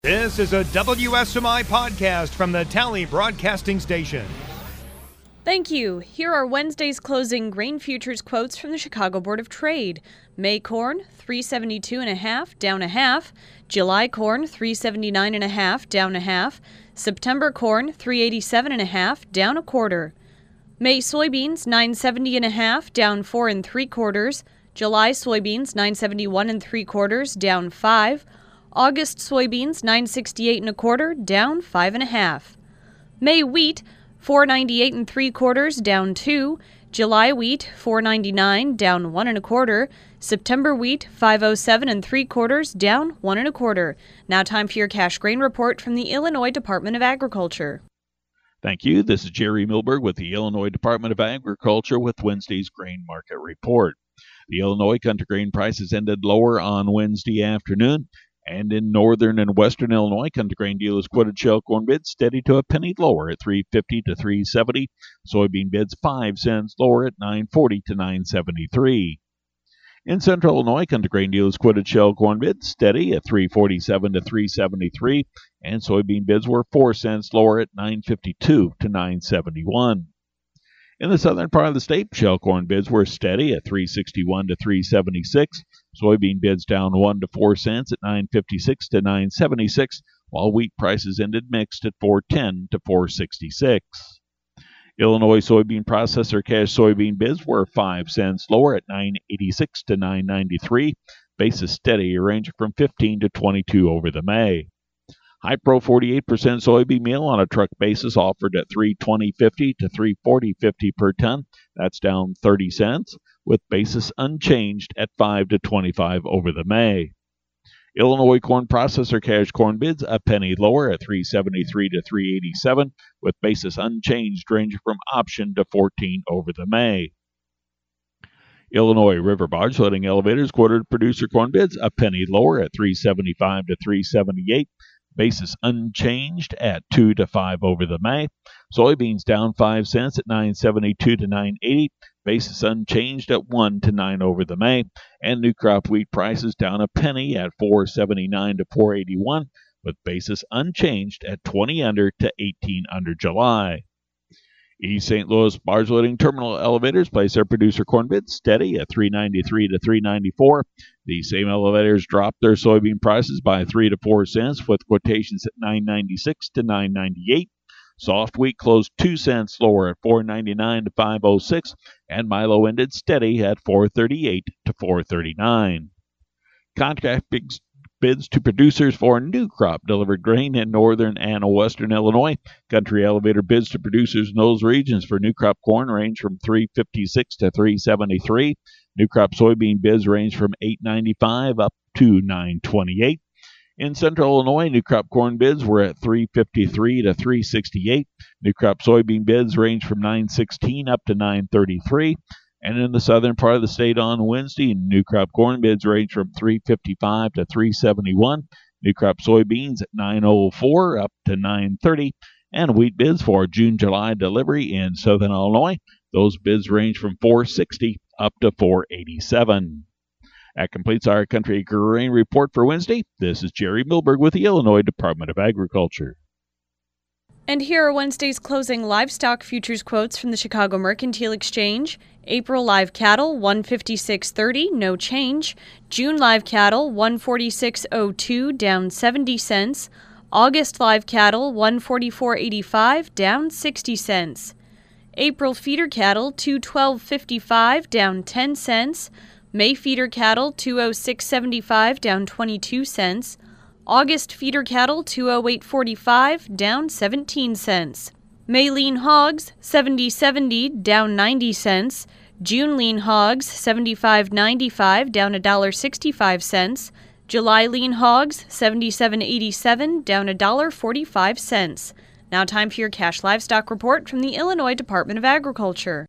This is a WSMI podcast from the Tally Broadcasting Station. Thank you. Here are Wednesday's closing grain futures quotes from the Chicago Board of Trade. May corn, $372.5, down a half. July corn, $379.5, down a half. September corn, $387.5, down a quarter. May soybeans, $970.5, down 4 3/4. July soybeans, $971 3/4, down 5. August soybeans, $968 1/4, down 5 1/2. May wheat, $498 3/4, down 2. July wheat, $499, down 1 1/4. September wheat, $507 3/4, down 1 1/4. Now time for your cash grain report from the Illinois Department of Agriculture. Thank you. This is Jerry Milberg with the Illinois Department of Agriculture with Wednesday's grain market report. The Illinois country grain prices ended lower on Wednesday afternoon. And in northern and western Illinois, country grain dealers quoted shell corn bids steady to a penny lower at $3.50 to $3.70. Soybean bids 5 cents lower at $9.40 to $9.73. In central Illinois, country grain dealers quoted shell corn bids steady at $3.47 to $3.73, and soybean bids were 4 cents lower at $9.52 to $9.71. In the southern part of the state, shell corn bids were steady at $3.61 to $3.76. Soybean bids down 1 to 4 cents at $9.56 to $9.76, while wheat prices ended mixed at $4.10 to $4.66. Illinois soybean processor cash soybean bids were 5 cents lower at $9.86 to $9.93. Basis steady, ranging from 15 to 22 over the May. High-Pro 48% soybean meal on a truck basis offered at $3.20.50 to $3.40.50 per ton. That's down 30 cents, with basis unchanged at 5 to 25 over the May. Illinois corn processor cash corn bids a penny lower at $3.73 to $3.87, with basis unchanged, ranging from option to 14 over the May. Illinois river barge loading elevators quoted producer corn bids a penny lower at $3.75 to $3.78. Basis unchanged at 2 to 5 over the May. Soybeans down 5 cents at $9.72 to $9.80. Basis unchanged at 1 to 9 over the May. And new crop wheat prices down a penny at $4.79 to $4.81, with basis unchanged at 20 under to 18 under July. East St. Louis barge loading terminal elevators place their producer corn bids steady at $3.93 to $3.94. The same elevators dropped their soybean prices by 3 to 4 cents, with quotations at $9.96 to $9.98. Soft wheat closed 2 cents lower at $4.99 to $5.06, and Milo ended steady at $4.38 to $4.39. Contract bids to producers for new crop delivered grain in northern and western Illinois. Country elevator bids to producers in those regions for new crop corn range from $3.56 to $3.73. New crop soybean bids range from $8.95 up to $9.28. In central Illinois, new crop corn bids were at $3.53 to $3.68. New crop soybean bids range from $9.16 up to $9.33. And in the southern part of the state on Wednesday, new crop corn bids range from $3.55 to $3.71. New crop soybeans at $9.04 up to $9.30. And wheat bids for June-July delivery in southern Illinois, those bids range from $4.60 up to $4.87. That completes our country grain report for Wednesday. This is Jerry Milberg with the Illinois Department of Agriculture. And here are Wednesday's closing livestock futures quotes from the Chicago Mercantile Exchange. April live cattle, $156.30, no change. June live cattle, $146.02, down 70 cents. August live cattle, $144.85, down 60 cents. April feeder cattle, $212.55, down 10 cents. May feeder cattle, $206.75, down 22 cents. August feeder cattle, $208.45, down 17 cents. May lean hogs, $70.70, down 90 cents. June lean hogs, $75.95, down $1.65. July lean hogs, $77.87, down $1.45. Now time for your cash livestock report from the Illinois Department of Agriculture.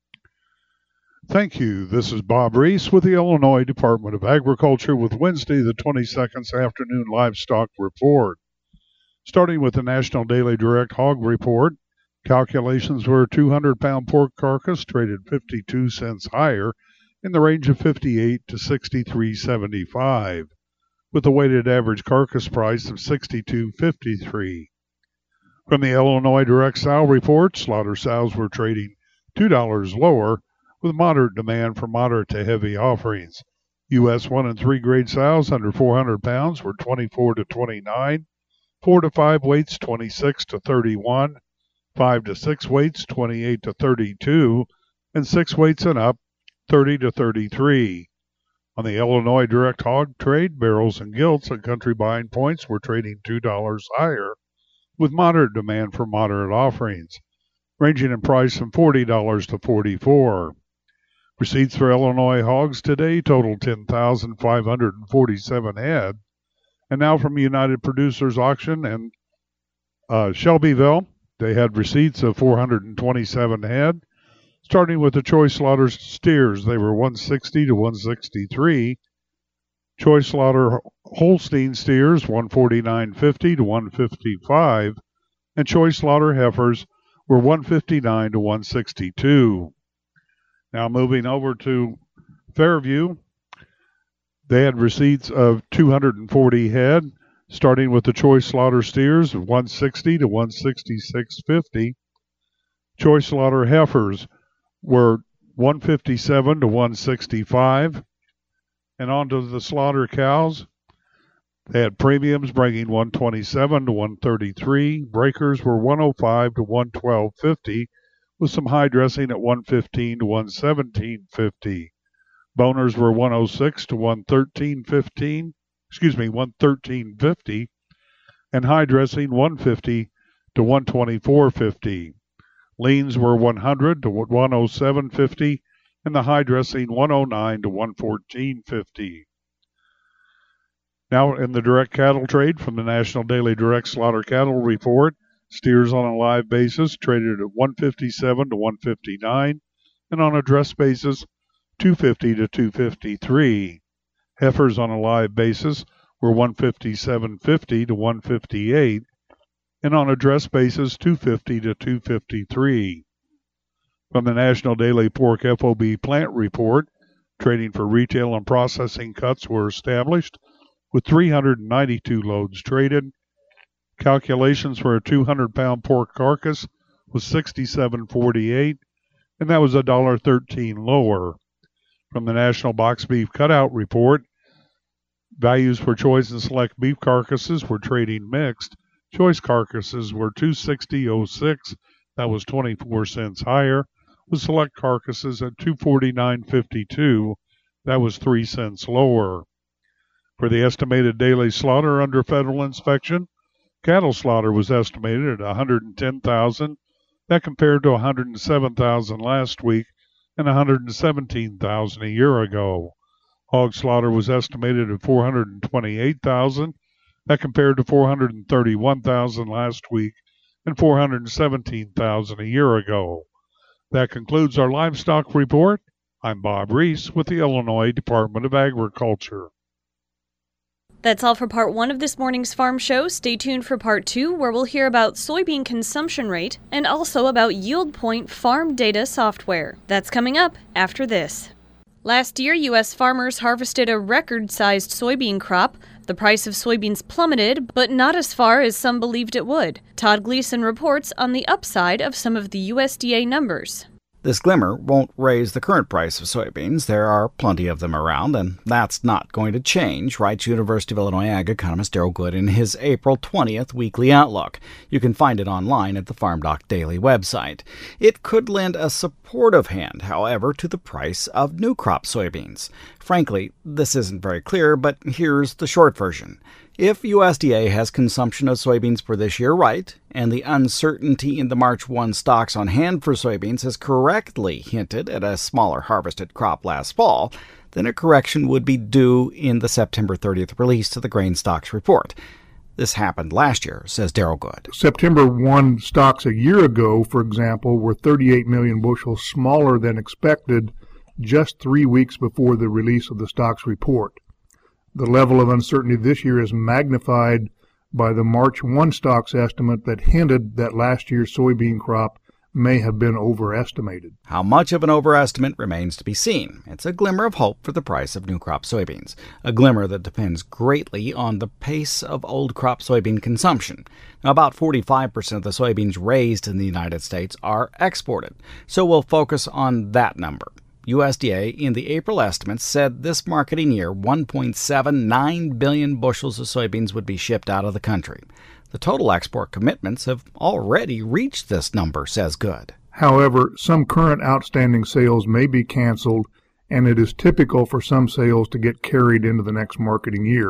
Thank you. This is Bob Reese with the Illinois Department of Agriculture with Wednesday the 22nd's afternoon livestock report. Starting with the National Daily Direct Hog Report, calculations for a 200-pound pork carcass traded 52 cents higher in the range of 58 to 63.75. with a weighted average carcass price of $62.53. From the Illinois Direct Sow Report, slaughter sows were trading $2 lower, with moderate demand for moderate to heavy offerings. U.S. 1 and 3 grade sows under 400 pounds were 24 to 29, 4 to 5 weights 26 to 31, 5 to 6 weights 28 to 32, and 6 weights and up 30 to 33. On the Illinois Direct Hog Trade, barrels and gilts at country buying points were trading $2 higher, with moderate demand for moderate offerings, ranging in price from $40 to $44. Receipts for Illinois hogs today totaled 10,547 head. And now from United Producers Auction and Shelbyville, they had receipts of 427 head. Starting with the choice slaughter steers, they were 160 to 163. Choice slaughter Holstein steers, 149.50 to 155. And choice slaughter heifers were 159 to 162. Now moving over to Fairview, they had receipts of 240 head, starting with the choice slaughter steers of 160 to 166.50. Choice slaughter heifers were 157 to 165. And on to the slaughter cows. They had premiums bringing 127 to 133. Breakers were 105 to 112.50, with some high dressing at 115 to 117.50. Boners were 106 to 113.50, and high dressing 150 to 124.50. Leans were 100 to 107.50, and the high dressing 109 to 114.50. Now in the direct cattle trade from the National Daily Direct Slaughter Cattle Report, steers on a live basis traded at 157 to 159, and on a dress basis 250 to 253. Heifers on a live basis were 157.50 to 158, and on a dress basis 250 to 253. From the National Daily Pork FOB Plant Report, trading for retail and processing cuts were established, with 392 loads traded. Calculations for a 200-pound pork carcass was $67.48, and that was $1.13 lower. From the National Box Beef Cutout Report, values for choice and select beef carcasses were trading mixed. Choice carcasses were $260.06, that was 24 cents higher, with select carcasses at $249.52, that was 3 cents lower. For the estimated daily slaughter under federal inspection, cattle slaughter was estimated at 110,000. That compared to 107,000 last week and 117,000 a year ago. Hog slaughter was estimated at 428,000. That compared to 431,000 last week and 417,000 a year ago. That concludes our livestock report. I'm Bob Reese with the Illinois Department of Agriculture. That's all for part 1 of this morning's farm show. Stay tuned for part 2, where we'll hear about soybean consumption rate and also about YieldPoint farm data software. That's coming up after this. Last year, U.S. farmers harvested a record-sized soybean crop. The price of soybeans plummeted, but not as far as some believed it would. Todd Gleason reports on the upside of some of the USDA numbers. This glimmer won't raise the current price of soybeans. There are plenty of them around, and that's not going to change, writes University of Illinois ag economist Darrell Good in his April 20th weekly outlook. You can find it online at the FarmDoc Daily website. It could lend a supportive hand, however, to the price of new crop soybeans. Frankly, this isn't very clear, but here's the short version. If USDA has consumption of soybeans for this year right, and the uncertainty in the March 1 stocks on hand for soybeans has correctly hinted at a smaller harvested crop last fall, then a correction would be due in the September 30th release to the grain stocks report. This happened last year, says Darrell Good. September 1 stocks a year ago, for example, were 38 million bushels smaller than expected just 3 weeks before the release of the stocks report. The level of uncertainty this year is magnified by the March 1 stocks estimate that hinted that last year's soybean crop may have been overestimated. How much of an overestimate remains to be seen. It's a glimmer of hope for the price of new crop soybeans, a glimmer that depends greatly on the pace of old crop soybean consumption. Now, about 45% of the soybeans raised in the United States are exported, so we'll focus on that number. USDA in the April estimates said this marketing year 1.79 billion bushels of soybeans would be shipped out of the country. The total export commitments have already reached this number, says Good. However, some current outstanding sales may be canceled, and it is typical for some sales to get carried into the next marketing year.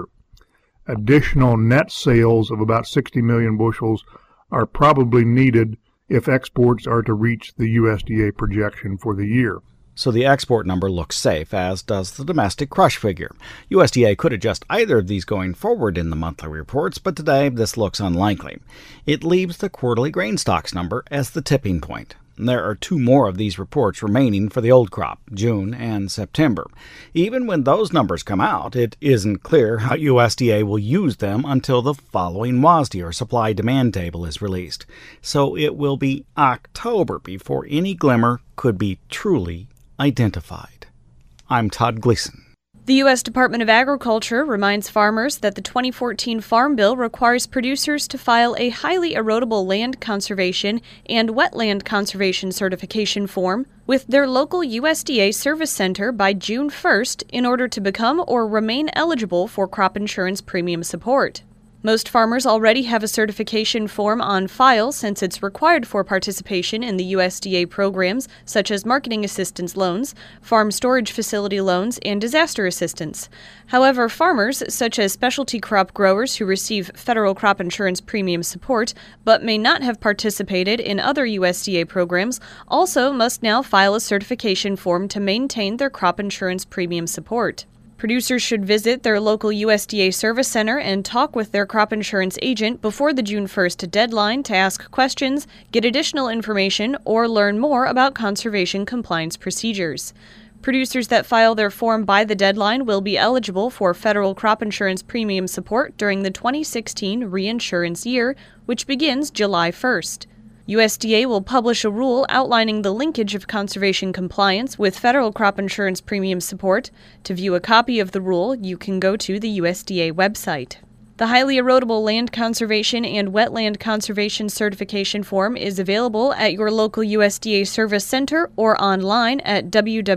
Additional net sales of about 60 million bushels are probably needed if exports are to reach the USDA projection for the year. So the export number looks safe, as does the domestic crush figure. USDA could adjust either of these going forward in the monthly reports, but today this looks unlikely. It leaves the quarterly grain stocks number as the tipping point. There are 2 more of these reports remaining for the old crop, June and September. Even when those numbers come out, it isn't clear how USDA will use them until the following WASDE, or supply-demand table, is released. So it will be October before any glimmer could be truly identified. I'm Todd Gleason. The U.S. Department of Agriculture reminds farmers that the 2014 Farm Bill requires producers to file a highly erodible land conservation and wetland conservation certification form with their local USDA service center by June 1st in order to become or remain eligible for crop insurance premium support. Most farmers already have a certification form on file since it's required for participation in the USDA programs such as marketing assistance loans, farm storage facility loans, and disaster assistance. However, farmers, such as specialty crop growers who receive federal crop insurance premium support but may not have participated in other USDA programs, also must now file a certification form to maintain their crop insurance premium support. Producers should visit their local USDA service center and talk with their crop insurance agent before the June 1st deadline to ask questions, get additional information, or learn more about conservation compliance procedures. Producers that file their form by the deadline will be eligible for federal crop insurance premium support during the 2016 reinsurance year, which begins July 1st. USDA will publish a rule outlining the linkage of conservation compliance with federal crop insurance premium support. To view a copy of the rule, you can go to the USDA website. The highly erodible land conservation and wetland conservation certification form is available at your local USDA service center or online at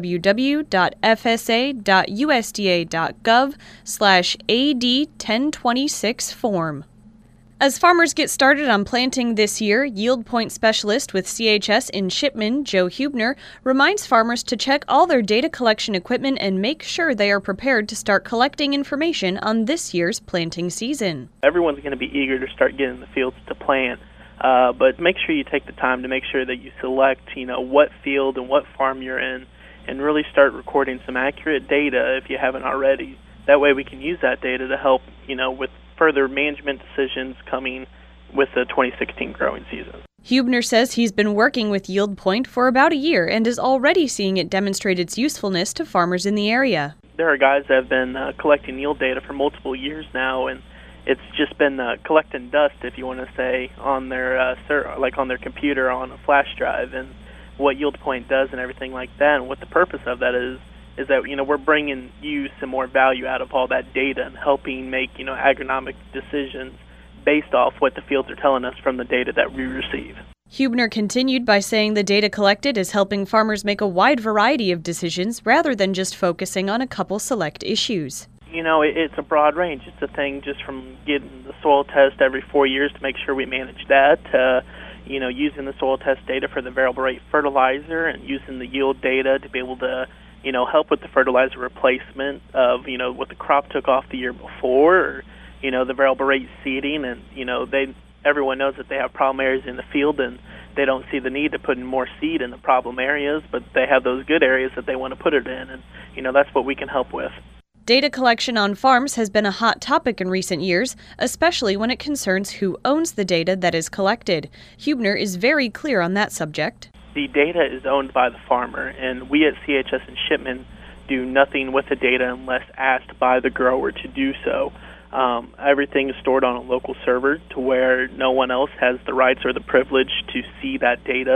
www.fsa.usda.gov/AD1026 form. As farmers get started on planting this year, Yield Point Specialist with CHS in Shipman, Joe Hubner, reminds farmers to check all their data collection equipment and make sure they are prepared to start collecting information on this year's planting season. Everyone's going to be eager to start getting in the fields to plant, but make sure you take the time to make sure that you select, what field and what farm you're in, and really start recording some accurate data if you haven't already. That way we can use that data to help, with further management decisions coming with the 2016 growing season. Hubner says he's been working with Yield Point for about a year and is already seeing it demonstrate its usefulness to farmers in the area. There are guys that have been collecting yield data for multiple years now, and it's just been collecting dust, if you want to say, on their on their computer on a flash drive, and what Yield Point does and everything like that, and what the purpose of that is that we're bringing you some more value out of all that data and helping make agronomic decisions based off what the fields are telling us from the data that we receive. Hubner continued by saying the data collected is helping farmers make a wide variety of decisions rather than just focusing on a couple select issues. It's a broad range. It's a thing just from getting the soil test every 4 years to make sure we manage that, to using the soil test data for the variable rate fertilizer and using the yield data to be able to help with the fertilizer replacement of, what the crop took off the year before, or, the variable rate seeding, and, everyone knows that they have problem areas in the field and they don't see the need to put in more seed in the problem areas, but they have those good areas that they want to put it in, and, that's what we can help with. Data collection on farms has been a hot topic in recent years, especially when it concerns who owns the data that is collected. Hubner is very clear on that subject. The data is owned by the farmer, and we at CHS and Shipman do nothing with the data unless asked by the grower to do so. Everything is stored on a local server to where no one else has the rights or the privilege to see that data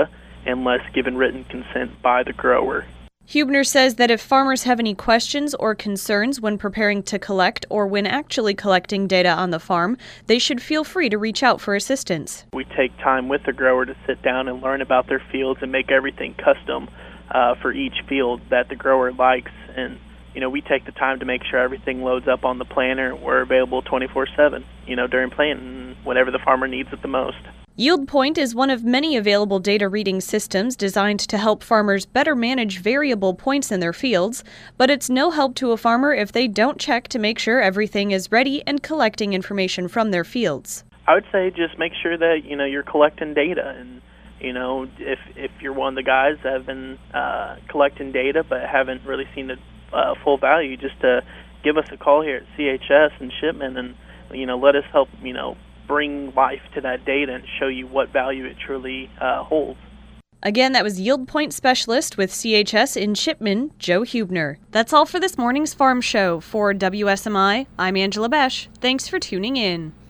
unless given written consent by the grower. Huebner says that if farmers have any questions or concerns when preparing to collect or when actually collecting data on the farm, they should feel free to reach out for assistance. We take time with the grower to sit down and learn about their fields and make everything custom for each field that the grower likes. And, we take the time to make sure everything loads up on the planner. We're available 24/7, during planting, whenever the farmer needs it the most. YieldPoint is one of many available data reading systems designed to help farmers better manage variable points in their fields, but it's no help to a farmer if they don't check to make sure everything is ready and collecting information from their fields. I would say just make sure that, you're collecting data, and, if you're one of the guys that have been collecting data but haven't really seen the full value, just to give us a call here at CHS and Shipman and, let us help, bring life to that data and show you what value it truly holds. Again, that was YieldPoint Specialist with CHS in Shipman, Joe Huebner. That's all for this morning's Farm Show. For WSMI, I'm Angela Besh. Thanks for tuning in.